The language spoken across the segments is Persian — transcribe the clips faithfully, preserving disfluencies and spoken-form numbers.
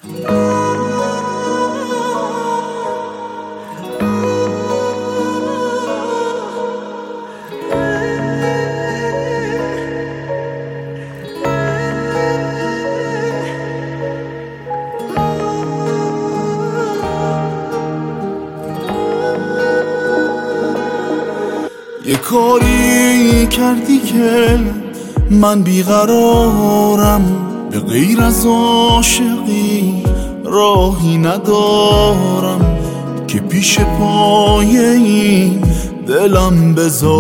یه کاری کردی که من بیقرارم، به غیر از عاشقی راهی ندارم که پیش پای این دلم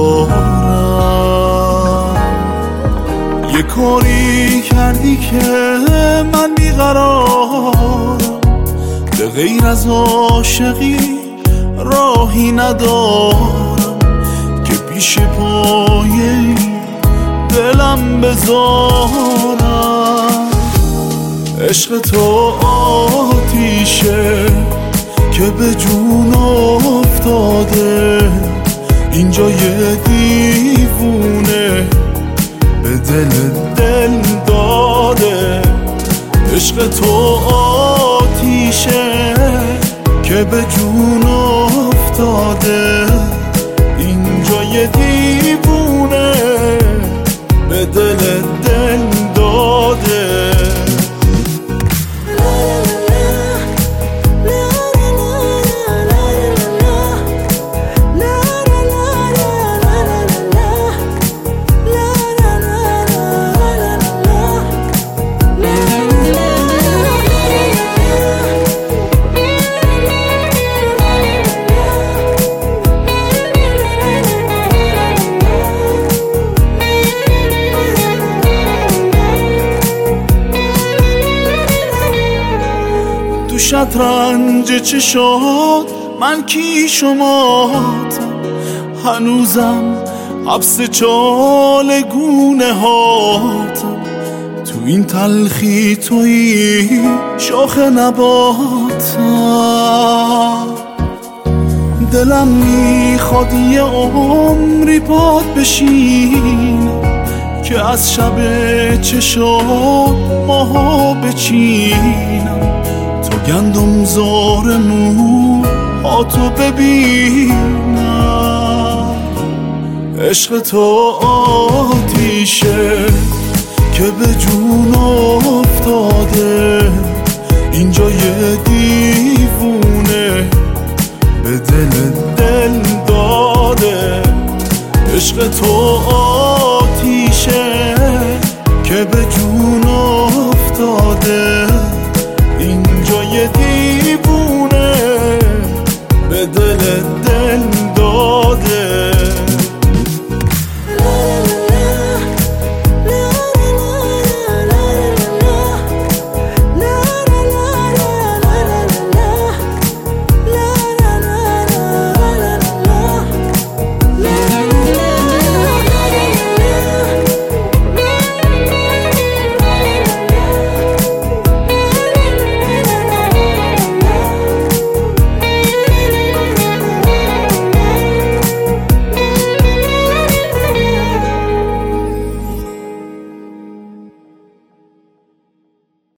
بذارم. یه کاری کردی که من بیقرارم، به غیر از عاشقی راهی ندارم پیش پای دلم بذارم. عشق تو آتیشه که به جون افتاده، اینجا یه دیوونه به دل دل داده. عشق تو آتیشه که به جون افتاده، اینجا یه دیوونه به دل دل داده. تو شطرنج چشات من کی شماتم، هنوزم حبس چال گونه هاتم. تو این تلخی توی شاخ نباتم. دلم میخواد یه عمری پات بشینم، که از شب چشات ماها بچینم. گندم زار موهاتو ببینم. عشق تو آتیشه که به جون